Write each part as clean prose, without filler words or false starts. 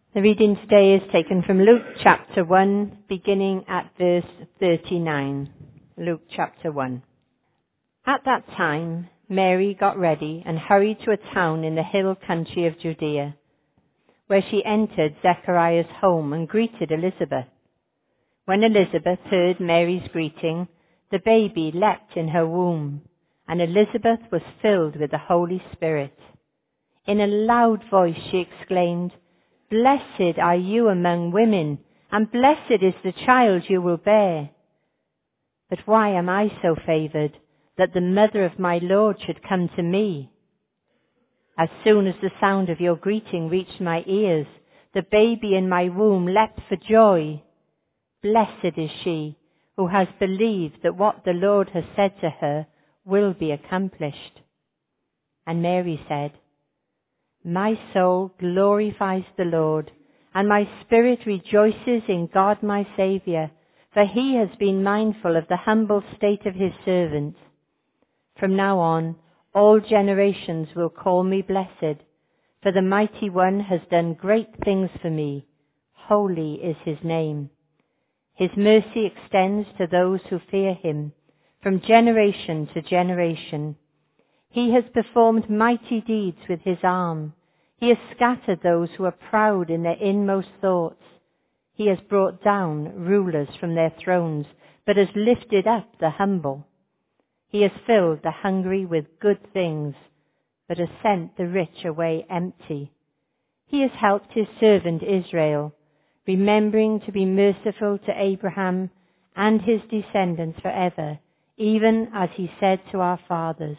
The reading today is taken from Luke chapter 1, beginning at verse 39. Luke chapter 1. At that time, Mary got ready and hurried to a town in the hill country of Judea, where she entered Zechariah's home and greeted Elizabeth. When Elizabeth heard Mary's greeting, the baby leapt in her womb, and Elizabeth was filled with the Holy Spirit. In a loud voice she exclaimed, "Blessed are you among women, and blessed is the child you will bear. But why am I so favored that the mother of my Lord should come to me? As soon as the sound of your greeting reached my ears, the baby in my womb leapt for joy. Blessed is she who has believed that what the Lord has said to her will be accomplished." And Mary said, "My soul glorifies the Lord, and my spirit rejoices in God my Saviour, for he has been mindful of the humble state of his servant. From now on, all generations will call me blessed, for the Mighty One has done great things for me. Holy is his name. His mercy extends to those who fear him, from generation to generation. He has performed mighty deeds with his arm. He has scattered those who are proud in their inmost thoughts. He has brought down rulers from their thrones, but has lifted up the humble. He has filled the hungry with good things, but has sent the rich away empty. He has helped his servant Israel, remembering to be merciful to Abraham and his descendants forever, even as he said to our fathers."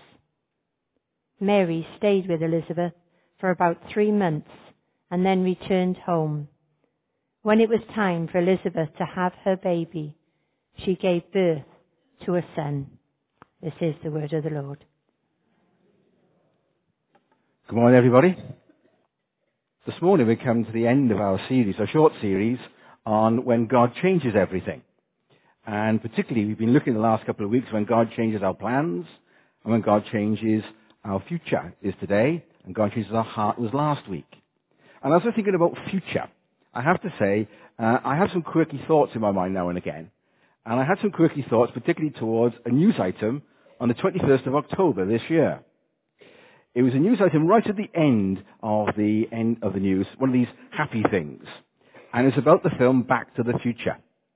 Mary stayed with Elizabeth for about 3 months and then returned home. When it was time for Elizabeth to have her baby, she gave birth to a son. This is the word of the Lord. Good morning, everybody. This morning we come to the end of our series, a short series, on when God changes everything. And particularly we've been looking the last couple of weeks when God changes our plans and when God changes our future is today, and God changes our heart was last week. And as I'm thinking about future, I have to say, I have some quirky thoughts in my mind now and again. And I had some quirky thoughts, particularly towards a news item on the 21st of October this year. It was a news item right at the end of the news, one of these happy things. And it's about the film Back to the Future.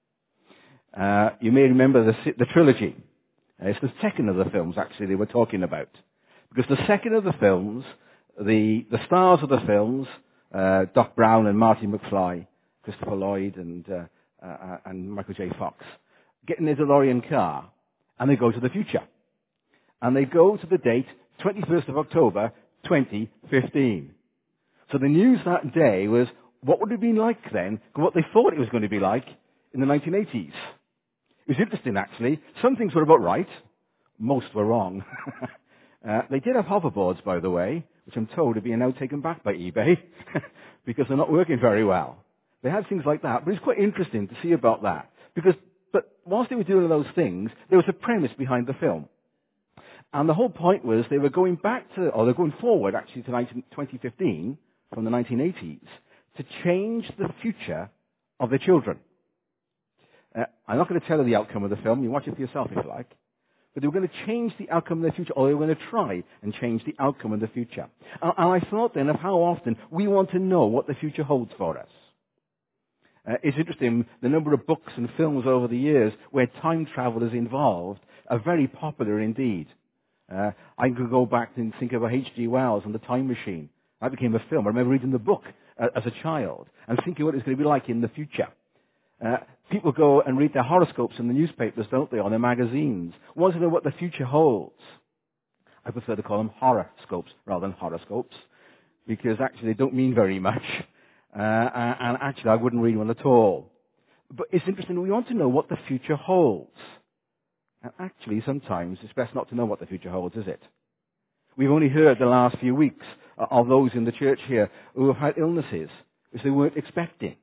You may remember the trilogy. It's the second of the films, actually, they were talking about. Because the second of the films, the stars of the films, Doc Brown and Marty McFly, Christopher Lloyd and Michael J. Fox, get in their DeLorean car and they go to the future. And they go to the date 21st of October 2015. So the news that day was what would it have been like then, and what they thought it was going to be like in the 1980s. It was interesting, actually. Some things were about right. Most were wrong. They did have hoverboards, by the way, which I'm told are being now taken back by eBay because they're not working very well. They had things like that, but it's quite interesting to see about that. But whilst they were doing those things, there was a premise behind the film. And the whole point was they were going they're going forward actually to 2015 from the 1980s to change the future of their children. I'm not going to tell you the outcome of the film. You watch it for yourself if you like. But they were going to change the outcome of their future, or they were going to try and change the outcome of the future. And I thought then of how often we want to know what the future holds for us. It's interesting, the number of books and films over the years where time travel is involved are very popular indeed. I could go back and think about H.G. Wells and The Time Machine. That became a film. I remember reading the book as a child and thinking what it's going to be like in the future. People go and read their horoscopes in the newspapers, don't they, or their magazines. Want to know what the future holds. I prefer to call them horoscopes rather than horoscopes, because actually they don't mean very much. And actually I wouldn't read one at all. But it's interesting, we want to know what the future holds. And actually sometimes it's best not to know what the future holds, is it? We've only heard the last few weeks of those in the church here who have had illnesses which they weren't expecting.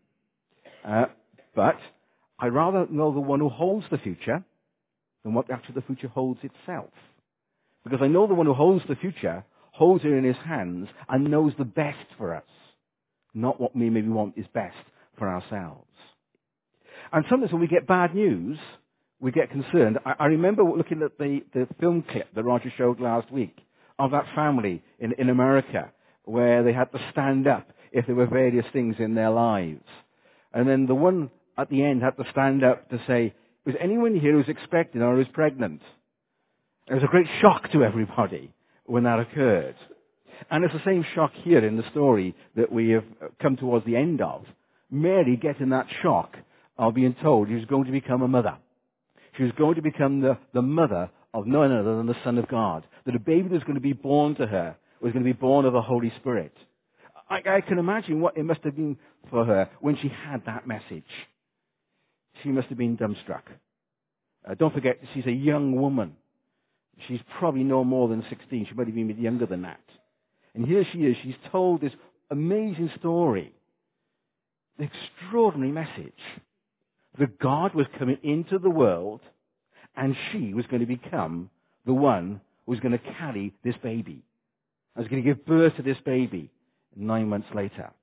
But I'd rather know the one who holds the future than what actually the future holds itself. Because I know the one who holds the future holds it in his hands and knows the best for us. not what we maybe want is best for ourselves. And sometimes when we get bad news, we get concerned. I remember looking at the film clip that Roger showed last week of that family in America where they had to stand up if there were various things in their lives. And then the one at the end had to stand up to say, was anyone here who's expecting or who's pregnant? It was a great shock to everybody when that occurred. And it's the same shock here in the story that we have come towards the end of. Mary getting that shock of being told she was going to become a mother. She was going to become the mother of none other than the Son of God. That a baby that was going to be born to her was going to be born of the Holy Spirit. I can imagine what it must have been for her when she had that message. She must have been dumbstruck. Don't forget, she's a young woman. She's probably no more than 16. She might have been a bit younger than that. And here she is. She's told this amazing story. The extraordinary message. That God was coming into the world and she was going to become the one who was going to carry this baby. I was going to give birth to this baby 9 months later.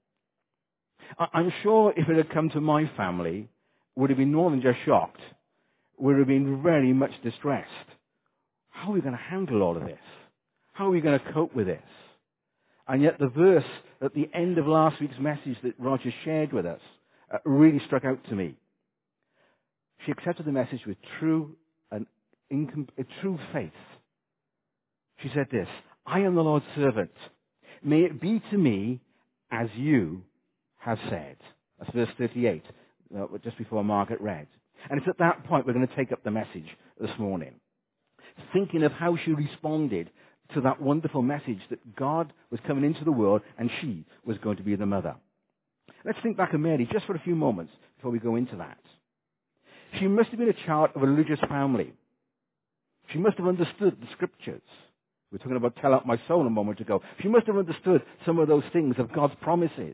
I'm sure if it had come to my family, would have been more than just shocked. Would have been very much distressed. How are we going to handle all of this? How are we going to cope with this? And yet the verse at the end of last week's message that Roger shared with us really struck out to me. She accepted the message with true faith. She said this, I am the Lord's servant. May it be to me as you have said. That's verse 38, just before Margaret read. And it's at that point we're going to take up the message this morning. Thinking of how she responded to that wonderful message that God was coming into the world and she was going to be the mother. Let's think back of Mary just for a few moments before we go into that. She must have been a child of a religious family. She must have understood the scriptures. We were talking about tell out my soul a moment ago. She must have understood some of those things of God's promises.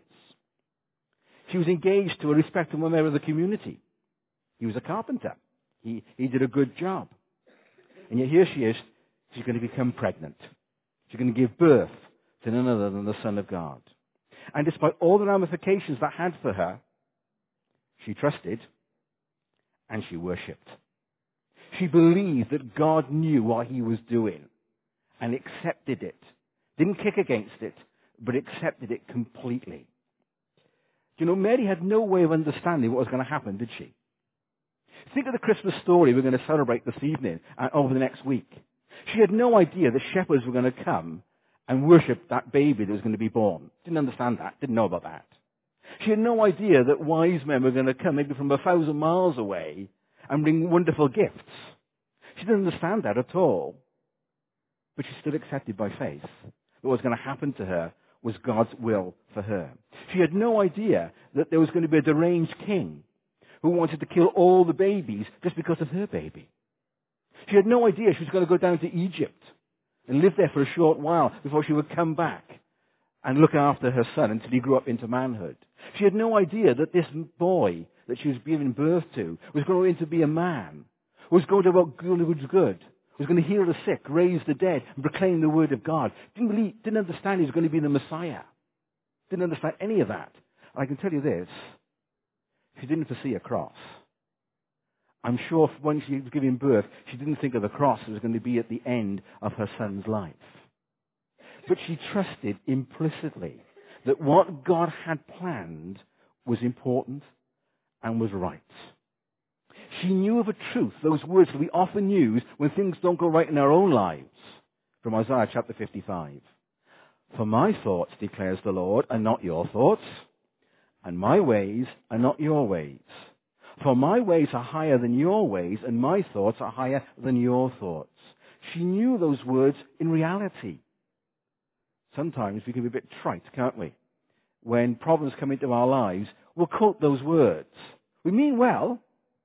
She was engaged to a respectable member of the community. He was a carpenter. He did a good job. And yet here she is. She's going to become pregnant. She's going to give birth to none other than the Son of God. And despite all the ramifications that had for her, she trusted and she worshipped. She believed that God knew what he was doing and accepted it. Didn't kick against it, but accepted it completely. You know, Mary had no way of understanding what was going to happen, did she? Think of the Christmas story we're going to celebrate this evening and over the next week. She had no idea that shepherds were going to come and worship that baby that was going to be born. Didn't understand that. Didn't know about that. She had no idea that wise men were going to come maybe from 1,000 miles away and bring wonderful gifts. She didn't understand that at all. But she still accepted by faith that what was going to happen to her was God's will for her. She had no idea that there was going to be a deranged king who wanted to kill all the babies just because of her baby. She had no idea she was going to go down to Egypt and live there for a short while before she would come back and look after her son until he grew up into manhood. She had no idea that this boy that she was giving birth to was going to be a man, was going to do what was good, was going to heal the sick, raise the dead, and proclaim the word of God. Didn't understand he was going to be the Messiah. Didn't understand any of that. I can tell you this, she didn't foresee a cross. I'm sure when she was giving birth, she didn't think of the cross that was going to be at the end of her son's life. But she trusted implicitly that what God had planned was important and was right. She knew of a truth, those words that we often use when things don't go right in our own lives, from Isaiah chapter 55. For my thoughts, declares the Lord, are not your thoughts, and my ways are not your ways. For my ways are higher than your ways, and my thoughts are higher than your thoughts. She knew those words in reality. Sometimes we can be a bit trite, can't we? When problems come into our lives, we'll quote those words. We mean well,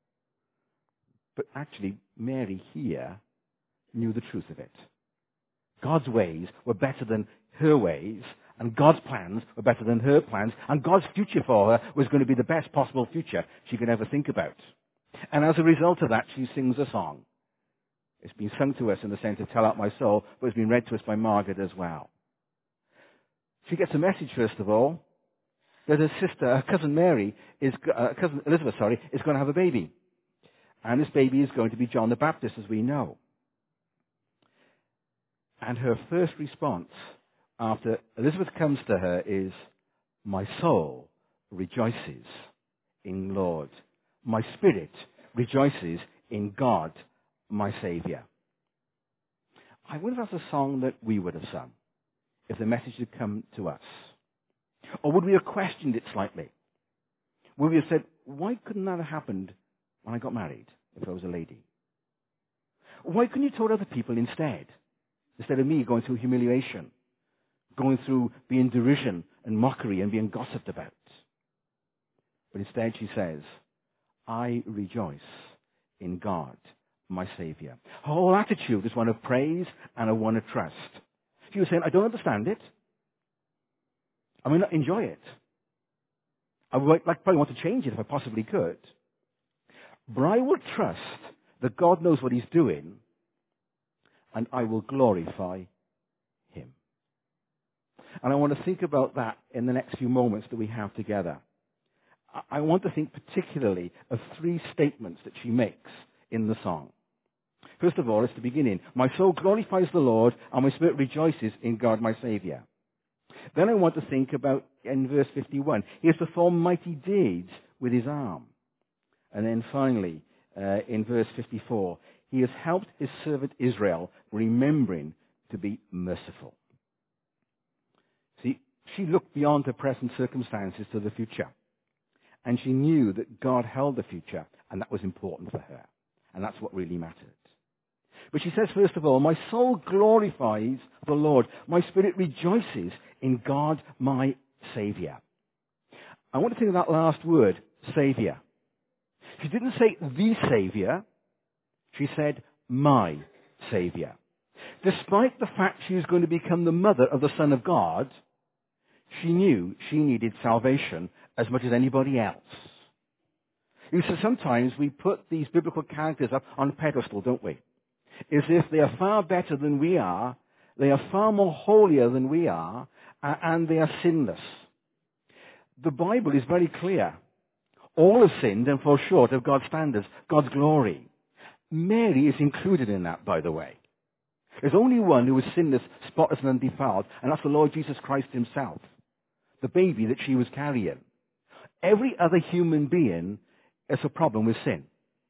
but actually Mary here knew the truth of it. God's ways were better than her ways, and God's plans were better than her plans, and God's future for her was going to be the best possible future she could ever think about. And as a result of that, she sings a song. It's been sung to us in the sense of Tell Out My Soul, but it's been read to us by Margaret as well. She gets a message, first of all. that her cousin cousin Elizabeth, is going to have a baby. And this baby is going to be John the Baptist, as we know. And her first response after Elizabeth comes to her is, "My soul rejoices in Lord. My spirit rejoices in God, my Savior." I wonder if that's a song that we would have sung if the message had come to us. Or would we have questioned it slightly? Would we have said, why couldn't that have happened when I got married, if I was a lady? Why couldn't you told other people instead of me going through humiliation, going through being derision and mockery and being gossiped about? But instead she says, I rejoice in God, my Savior. Her whole attitude is one of praise and one of trust. She was saying, I don't understand it. I may not enjoy it. I would probably want to change it if I possibly could. But I will trust that God knows what he's doing, and I will glorify him. And I want to think about that in the next few moments that we have together. I want to think particularly of three statements that she makes in the song. First of all, it's the beginning. My soul glorifies the Lord, and my spirit rejoices in God my Savior. Then I want to think about, in verse 51, he has performed mighty deeds with his arm. And then finally, in verse 54, he has helped his servant Israel, remembering to be merciful. See, she looked beyond her present circumstances to the future. And she knew that God held the future, and that was important for her. And that's what really mattered. But she says, first of all, my soul glorifies the Lord. My spirit rejoices in God, my Savior. I want to think of that last word, Savior. She didn't say the Savior. She said, my Savior. Despite the fact she was going to become the mother of the Son of God, she knew she needed salvation as much as anybody else. You see, sometimes we put these biblical characters up on a pedestal, don't we? As if they are far better than we are, they are far more holier than we are, and they are sinless. The Bible is very clear. All have sinned and fall short of God's standards, God's glory. Mary is included in that, by the way. There's only one who is sinless, spotless, and undefiled, and that's the Lord Jesus Christ himself, the baby that she was carrying. Every other human being has a problem with sin.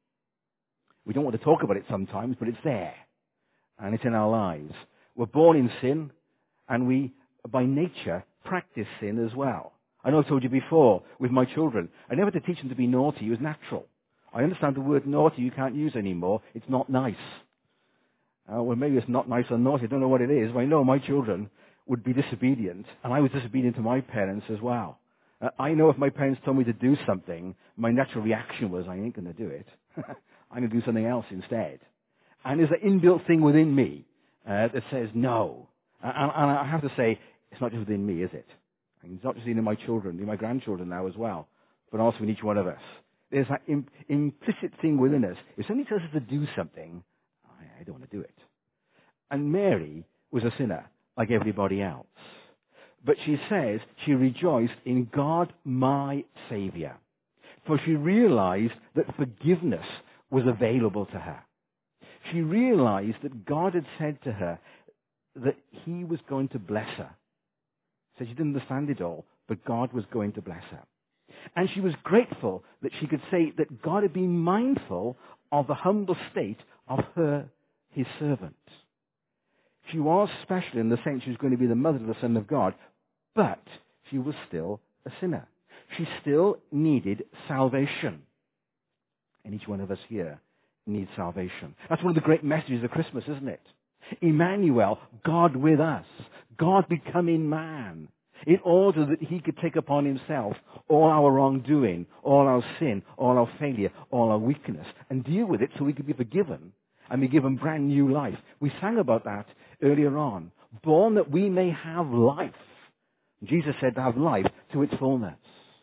We don't want to talk about it sometimes, but it's there. And it's in our lives. We're born in sin, and we, by nature, practice sin as well. I know I've told you before, with my children, I never had to teach them to be naughty. It was natural. I understand the word naughty you can't use anymore. It's not nice. Well, maybe it's not nice or naughty. I don't know what it is. But I know my children would be disobedient, and I was disobedient to my parents as well. I know if my parents told me to do something, my natural reaction was, I ain't going to do it. I'm going to do something else instead. And there's an inbuilt thing within me that says no. And I have to say, it's not just within me, is it? And it's not just in my children, in my grandchildren now as well, but also in each one of us. There's that implicit thing within us. If somebody tells us to do something, I don't want to do it. And Mary was a sinner like everybody else. But she says she rejoiced in God, my Savior. For she realized that forgiveness was available to her. She realized that God had said to her that he was going to bless her. So she didn't understand it all, but God was going to bless her. And she was grateful that she could say that God had been mindful of the humble state of her, his servant. She was special in the sense she was going to be the mother of the Son of God, but she was still a sinner. She still needed salvation. And each one of us here needs salvation. That's one of the great messages of Christmas, isn't it? Emmanuel, God with us. God becoming man. In order that he could take upon himself all our wrongdoing, all our sin, all our failure, all our weakness, and deal with it so we could be forgiven and be given brand new life. We sang about that earlier on. Born that we may have life. Jesus said to have life to its fullness.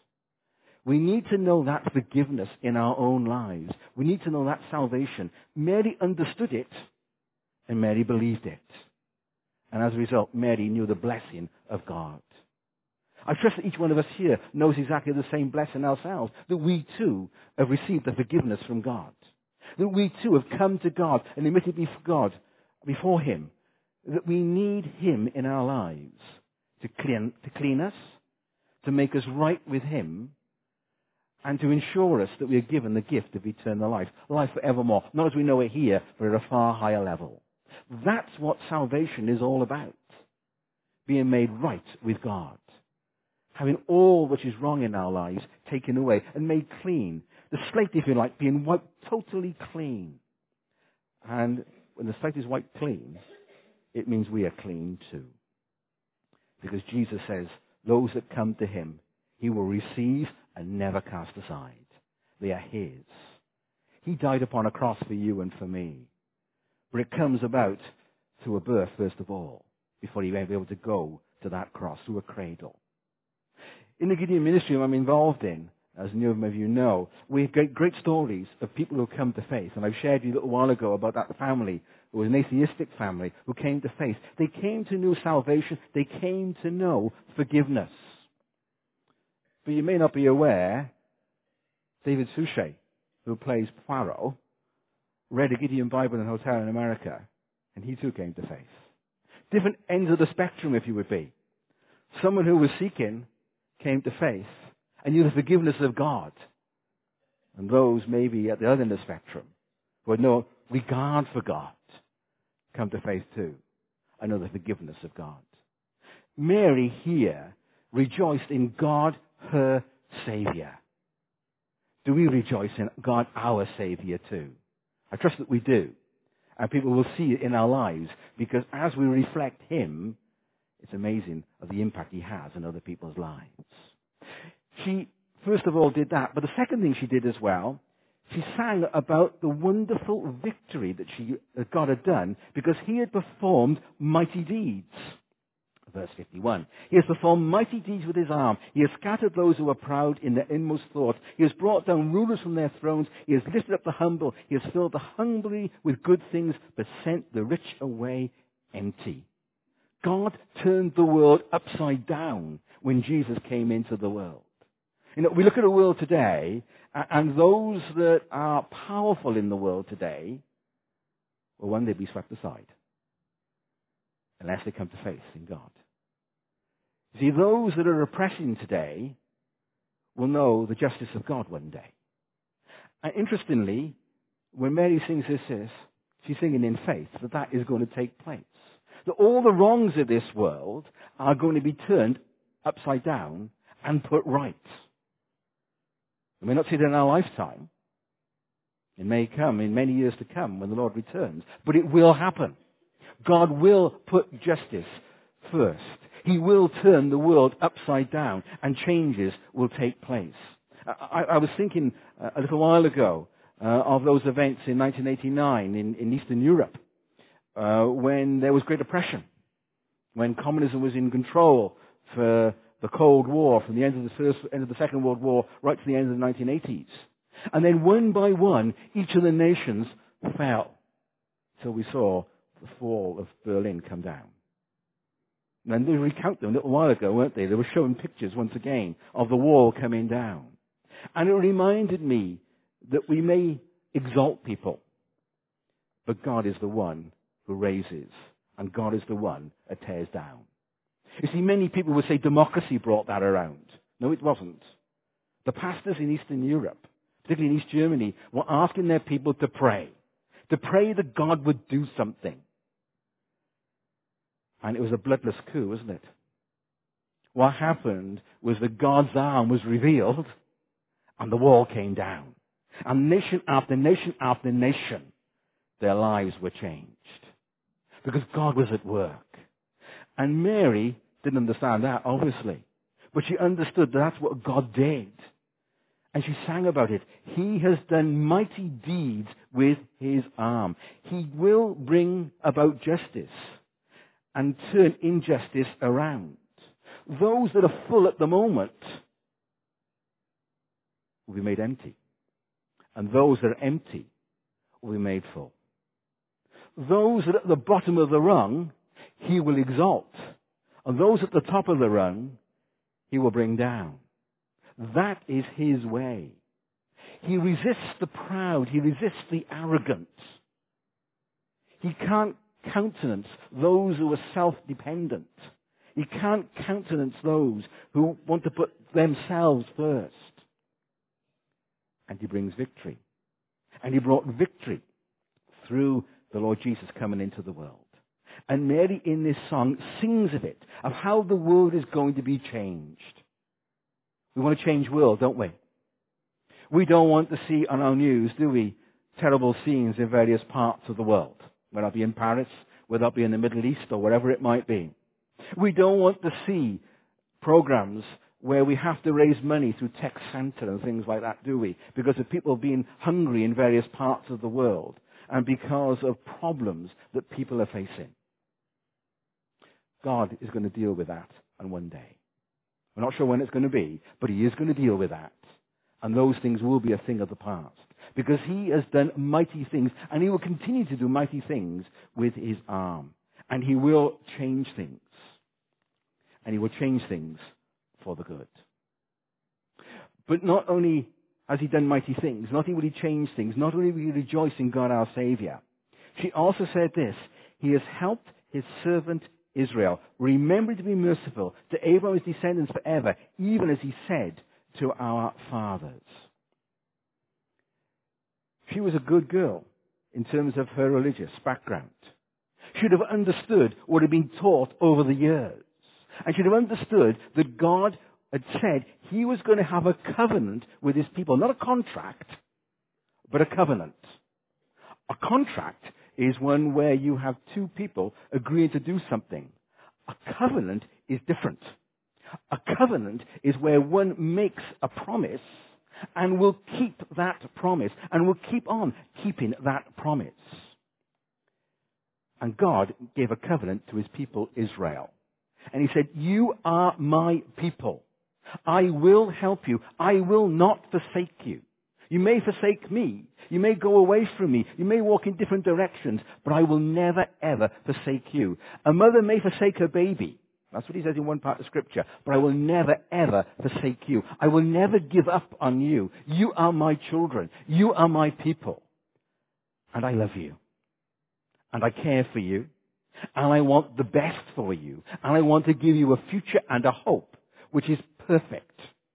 We need to know that forgiveness in our own lives. We need to know that salvation. Mary understood it, and Mary believed it. And as a result, Mary knew the blessing of God. I trust that each one of us here knows exactly the same blessing ourselves, that we too have received the forgiveness from God. That we too have come to God and admitted before Him, that we need Him in our lives to clean us, to make us right with Him, and to ensure us that we are given the gift of eternal life, life forevermore, not as we know it here, but at a far higher level. That's what salvation is all about. Being made right with God. Having all which is wrong in our lives taken away and made clean. The slate, if you like, being wiped totally clean. And when the slate is wiped clean, it means we are clean too. Because Jesus says, those that come to Him, He will receive and never cast aside. They are His. He died upon a cross for you and for me. But it comes about through a birth, first of all, before He may be able to go to that cross, through a cradle. In the Gideon ministry I'm involved in, as many of you know, we get great stories of people who come to faith. And I've shared with you a little while ago about that family, who was an atheistic family, who came to faith. They came to know salvation. They came to know forgiveness. But you may not be aware, David Suchet, who plays Poirot, read a Gideon Bible in a hotel in America, and he too came to faith. Different ends of the spectrum, if you would be. Someone who was seeking came to faith and knew the forgiveness of God. And those maybe at the other end of the spectrum who had no regard for God come to faith too and know the forgiveness of God. Mary here rejoiced in God, her Savior. Do we rejoice in God, our Savior too? I trust that we do. And people will see it in our lives, because as we reflect Him, it's amazing of the impact He has on other people's lives. She, first of all, did that. But the second thing she did as well, she sang about the wonderful victory that God had done, because He had performed mighty deeds. Verse 51. He has performed mighty deeds with His arm. He has scattered those who are proud in their inmost thoughts. He has brought down rulers from their thrones. He has lifted up the humble. He has filled the hungry with good things, but sent the rich away empty. God turned the world upside down when Jesus came into the world. You know, we look at the world today, and those that are powerful in the world today will one day be swept aside, unless they come to faith in God. See, those that are oppressing today will know the justice of God one day. And interestingly, when Mary sings this, she's singing in faith that is going to take place. That all the wrongs of this world are going to be turned upside down and put right. We may not see it in our lifetime. It may come in many years to come when the Lord returns. But it will happen. God will put justice first. He will turn the world upside down, and changes will take place. I was thinking a little while ago of those events in 1989 in Eastern Europe, when there was Great Depression, when communism was in control for the Cold War, from the end of the Second World War right to the end of the 1980s. And then one by one, each of the nations fell, till we saw the fall of Berlin come down. And they recount them a little while ago, weren't they? They were showing pictures once again of the wall coming down. And it reminded me that we may exalt people, but God is the one who raises, and God is the one that tears down. You see, many people would say democracy brought that around. No, it wasn't. The pastors in Eastern Europe, particularly in East Germany, were asking their people to pray that God would do something. And it was a bloodless coup, wasn't it? What happened was that God's arm was revealed and the wall came down. And nation after nation after nation, their lives were changed. Because God was at work. And Mary didn't understand that, obviously. But she understood that's what God did. And she sang about it. He has done mighty deeds with His arm. He will bring about justice and turn injustice around. Those that are full at the moment will be made empty. And those that are empty will be made full. Those that are at the bottom of the rung, He will exalt. And those at the top of the rung, he will bring down. That is his way. He resists the proud. He resists the arrogant. He can't countenance those who are self-dependent. He can't countenance those who want to put themselves first. And he brings victory. And he brought victory through the Lord Jesus coming into the world. And Mary in this song sings of it, of how the world is going to be changed. We want to change the world, don't we? We don't want to see on our news, do we, terrible scenes in various parts of the world, whether that be in Paris, whether that be in the Middle East, or wherever it might be. We don't want to see programs where we have to raise money through Tech Center and things like that, do we? Because of people being hungry in various parts of the world and because of problems that people are facing. God is going to deal with that on one day. We're not sure when it's going to be, but he is going to deal with that. And those things will be a thing of the past. Because he has done mighty things, and he will continue to do mighty things with his arm. And he will change things. And he will change things for the good. But not only has he done mighty things, not only will he change things, not only will he rejoice in God our Savior, she also said this: he has helped his servant Israel, remembering to be merciful to Abraham's descendants forever, even as he said to our fathers. She was a good girl in terms of her religious background. She would have understood what had been taught over the years. And she would have understood that God had said he was going to have a covenant with his people. Not a contract, but a covenant. A contract is one where you have two people agreeing to do something. A covenant is different. A covenant is where one makes a promise and will keep that promise and will keep on keeping that promise. And God gave a covenant to his people Israel. And he said, you are my people. I will help you. I will not forsake you. You may forsake me. You may go away from me. You may walk in different directions, but I will never, ever forsake you. A mother may forsake her baby. That's what he says in one part of Scripture. But I will never, ever forsake you. I will never give up on you. You are my children. You are my people. And I love you. And I care for you. And I want the best for you. And I want to give you a future and a hope which is perfect.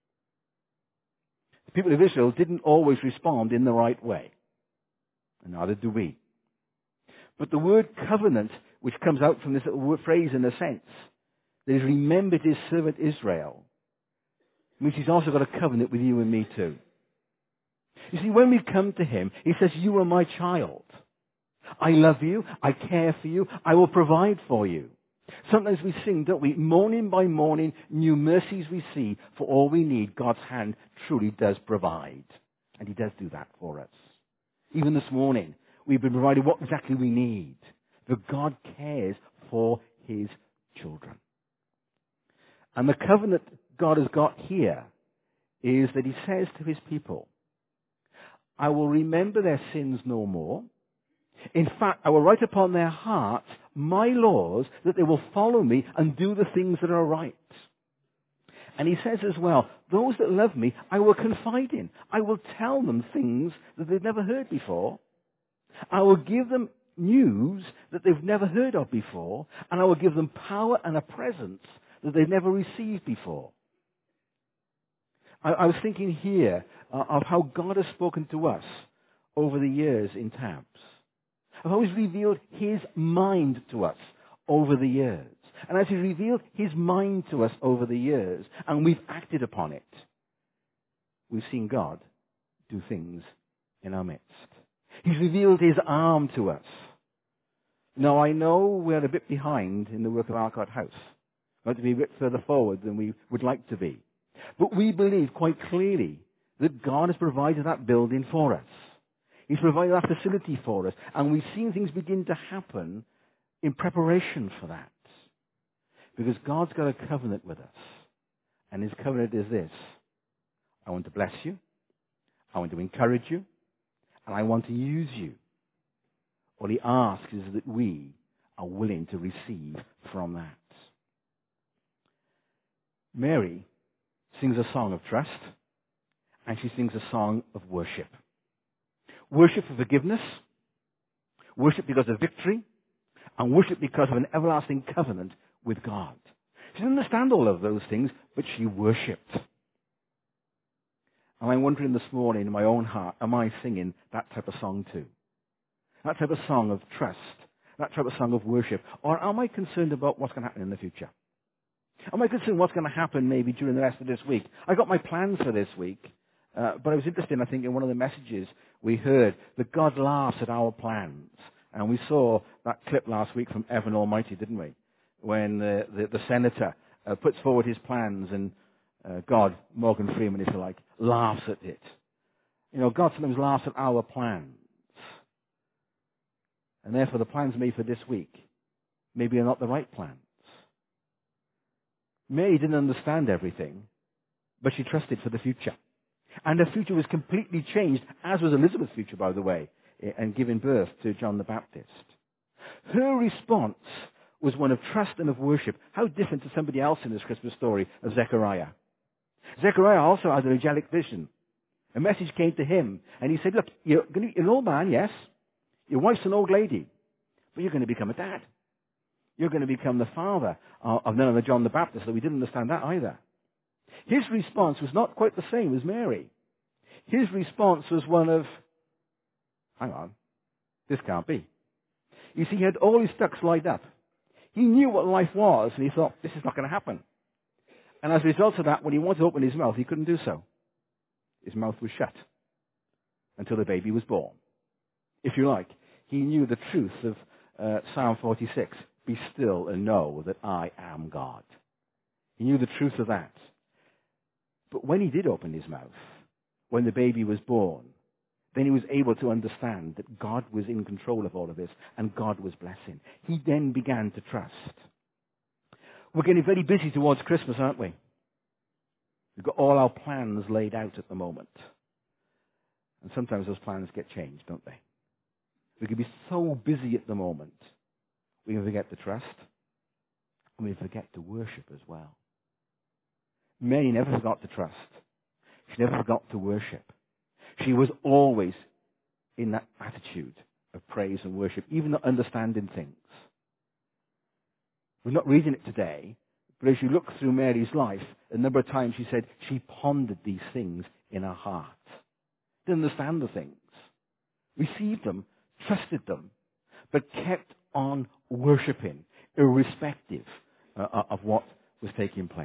The people of Israel didn't always respond in the right way. And neither do we. But the word covenant, which comes out from this little phrase in a sense, that he's remembered his servant Israel, means he's also got a covenant with you and me too. You see, when we come to him, he says, you are my child. I love you. I care for you. I will provide for you. Sometimes we sing, don't we? Morning by morning, new mercies we see. For all we need, God's hand truly does provide. And he does do that for us. Even this morning, we've been provided what exactly we need. But God cares for his children. And the covenant God has got here is that he says to his people, I will remember their sins no more. In fact, I will write upon their hearts my laws, that they will follow me and do the things that are right. And he says as well, those that love me, I will confide in. I will tell them things that they've never heard before. I will give them news that they've never heard of before. And I will give them power and a presence that they've never received before. I was thinking here of how God has spoken to us over the years in Tabs. I've always revealed his mind to us over the years. And as he revealed his mind to us over the years, and we've acted upon it, we've seen God do things in our midst. He's revealed his arm to us. Now, I know we're a bit behind in the work of Arcot House. We want to be a bit further forward than we would like to be. But we believe quite clearly that God has provided that building for us. He's provided that facility for us. And we've seen things begin to happen in preparation for that. Because God's got a covenant with us. And his covenant is this: I want to bless you. I want to encourage you. And I want to use you. All he asks is that we are willing to receive from that. Mary sings a song of trust, and she sings a song of worship. Worship for forgiveness, worship because of victory, and worship because of an everlasting covenant with God. She didn't understand all of those things, but she worshipped. And I'm wondering this morning in my own heart, am I singing that type of song too? That type of song of trust, that type of song of worship? Or am I concerned about what's going to happen in the future? Am I concerned what's going to happen maybe during the rest of this week? I got my plans for this week, but I was interested, I think, in one of the messages we heard that God laughs at our plans. And we saw that clip last week from Evan Almighty, didn't we? When the senator puts forward his plans and God, Morgan Freeman if you like, laughs at it. You know, God sometimes laughs at our plans. And therefore the plans made for this week maybe are not the right plans. Mary didn't understand everything, but she trusted for the future. And her future was completely changed, as was Elizabeth's future, by the way, and giving birth to John the Baptist. Her response was one of trust and of worship. How different to somebody else in this Christmas story of Zechariah. Zechariah also had an angelic vision. A message came to him, and he said, look, you're an old man, yes. Your wife's an old lady, but you're going to become a dad. You're going to become the father of none other John the Baptist, so we didn't understand that either. His response was not quite the same as Mary. His response was one of, hang on, this can't be. You see, he had all his ducks lined up. He knew what life was, and he thought, this is not going to happen. And as a result of that, when he wanted to open his mouth, he couldn't do so. His mouth was shut until the baby was born. If you like, he knew the truth of Psalm 46, be still and know that I am God. He knew the truth of that. But when he did open his mouth, when the baby was born, then he was able to understand that God was in control of all of this and God was blessing. He then began to trust. We're getting very busy towards Christmas, aren't we? We've got all our plans laid out at the moment. And sometimes those plans get changed, don't they? We can be so busy at the moment, we can forget to trust, and we forget to worship as well. Mary never forgot to trust. She never forgot to worship. She was always in that attitude of praise and worship, even not understanding things. We're not reading it today, but as you look through Mary's life, a number of times she said she pondered these things in her heart. Didn't understand the things. Received them, trusted them, but kept on worshiping, irrespective of what was taking place.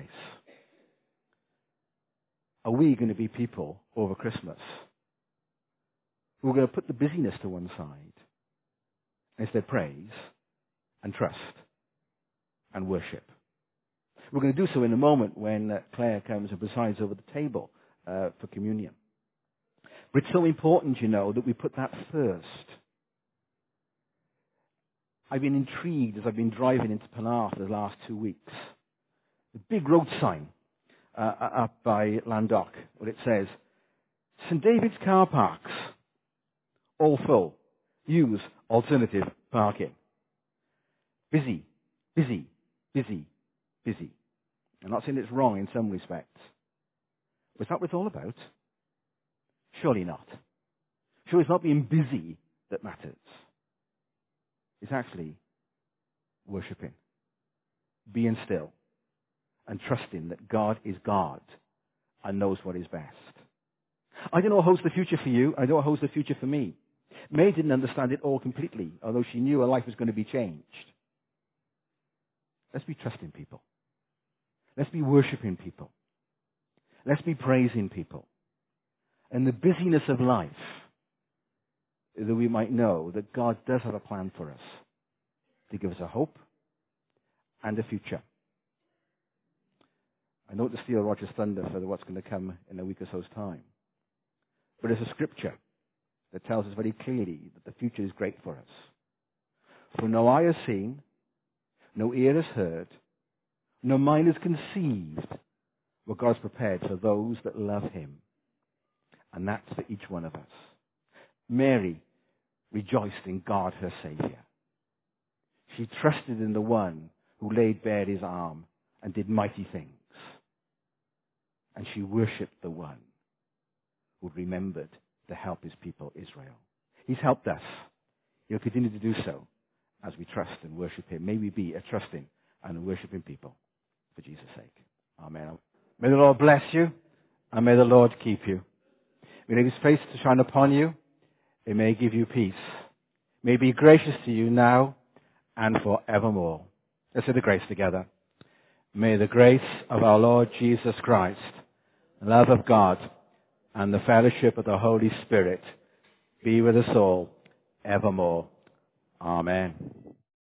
Are we going to be people over Christmas who are going to put the busyness to one side and instead praise and trust and worship? We're going to do so in a moment when Claire comes and presides over the table for communion. But it's so important, you know, that we put that first. I've been intrigued as I've been driving into Penarth the last 2 weeks. The big road sign up by Landock, where it says, St. David's car parks, all full. Use alternative parking. Busy, busy, busy, busy. I'm not saying it's wrong in some respects. But is that what it's all about? Surely not. Surely it's not being busy that matters. It's actually worshipping, being still, and trusting that God is God and knows what is best. I don't know what holds the future for you. I don't know what holds the future for me. May didn't understand it all completely, although she knew her life was going to be changed. Let's be trusting people. Let's be worshipping people. Let's be praising people. And the busyness of life, that we might know that God does have a plan for us to give us a hope and a future. I don't want to steal Roger's thunder for what's going to come in a week or so's time. But there's a scripture that tells us very clearly that the future is great for us. For no eye has seen, no ear has heard, no mind has conceived what God has prepared for those that love him. And that's for each one of us. Mary rejoiced in God, her Savior. She trusted in the one who laid bare his arm and did mighty things. and she worshipped the one who remembered to help his people Israel. He's helped us. He'll continue to do so as we trust and worship him. May we be a trusting and worshiping people for Jesus' sake. Amen. May the Lord bless you, and may the Lord keep you. May his face to shine upon you. It may give you peace. May it be gracious to you now and forevermore. Let's say the grace together. May the grace of our Lord Jesus Christ, the love of God, and the fellowship of the Holy Spirit be with us all evermore. Amen.